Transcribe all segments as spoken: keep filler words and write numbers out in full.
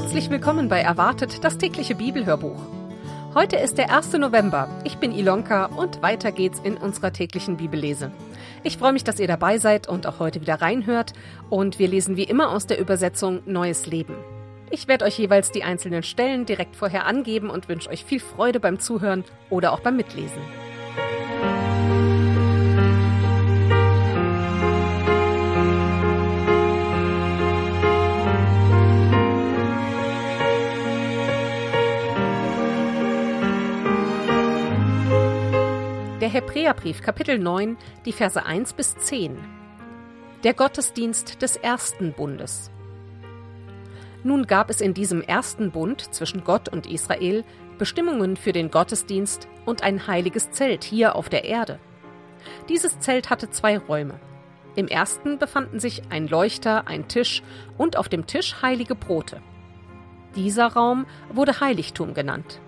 Herzlich willkommen bei Erwartet, das tägliche Bibelhörbuch. Heute ist der erste November. Ich bin Ilonka und weiter geht's in unserer täglichen Bibellese. Ich freue mich, dass ihr dabei seid und auch heute wieder reinhört. Und wir lesen wie immer aus der Übersetzung Neues Leben. Ich werde euch jeweils die einzelnen Stellen direkt vorher angeben und wünsche euch viel Freude beim Zuhören oder auch beim Mitlesen. Der Hebräerbrief, Kapitel neun, die Verse eins bis zehn. Der Gottesdienst des ersten Bundes. Nun gab es in diesem ersten Bund zwischen Gott und Israel Bestimmungen für den Gottesdienst und ein heiliges Zelt hier auf der Erde. Dieses Zelt hatte zwei Räume. Im ersten befanden sich ein Leuchter, ein Tisch und auf dem Tisch heilige Brote. Dieser Raum wurde Heiligtum genannt.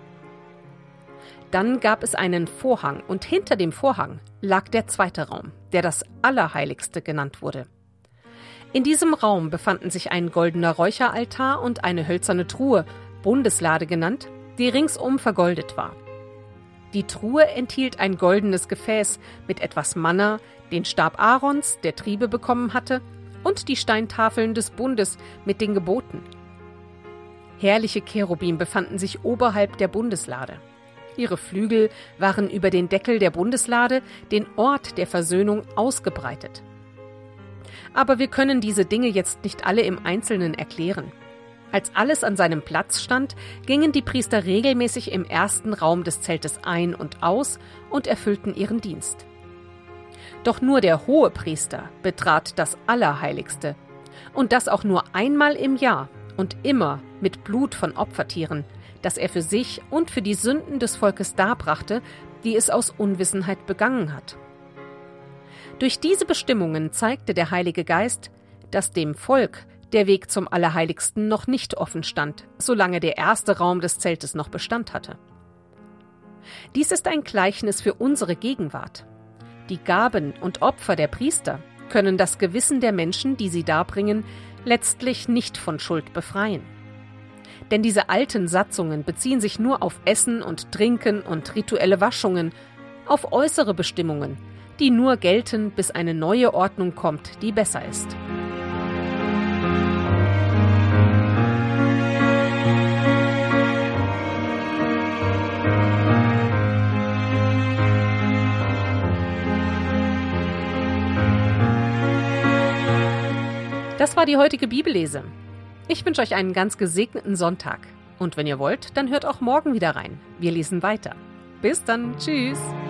Dann gab es einen Vorhang und hinter dem Vorhang lag der zweite Raum, der das Allerheiligste genannt wurde. In diesem Raum befanden sich ein goldener Räucheraltar und eine hölzerne Truhe, Bundeslade genannt, die ringsum vergoldet war. Die Truhe enthielt ein goldenes Gefäß mit etwas Manna, den Stab Aarons, der Triebe bekommen hatte, und die Steintafeln des Bundes mit den Geboten. Herrliche Cherubim befanden sich oberhalb der Bundeslade. Ihre Flügel waren über den Deckel der Bundeslade, den Ort der Versöhnung, ausgebreitet. Aber wir können diese Dinge jetzt nicht alle im Einzelnen erklären. Als alles an seinem Platz stand, gingen die Priester regelmäßig im ersten Raum des Zeltes ein und aus und erfüllten ihren Dienst. Doch nur der Hohepriester betrat das Allerheiligste, und das auch nur einmal im Jahr und immer mit Blut von Opfertieren, das er für sich und für die Sünden des Volkes darbrachte, die es aus Unwissenheit begangen hat. Durch diese Bestimmungen zeigte der Heilige Geist, dass dem Volk der Weg zum Allerheiligsten noch nicht offen stand, solange der erste Raum des Zeltes noch Bestand hatte. Dies ist ein Gleichnis für unsere Gegenwart. Die Gaben und Opfer der Priester können das Gewissen der Menschen, die sie darbringen, letztlich nicht von Schuld befreien. Denn diese alten Satzungen beziehen sich nur auf Essen und Trinken und rituelle Waschungen, auf äußere Bestimmungen, die nur gelten, bis eine neue Ordnung kommt, die besser ist. Das war die heutige Bibellese. Ich wünsche euch einen ganz gesegneten Sonntag. Und wenn ihr wollt, dann hört auch morgen wieder rein. Wir lesen weiter. Bis dann. Tschüss.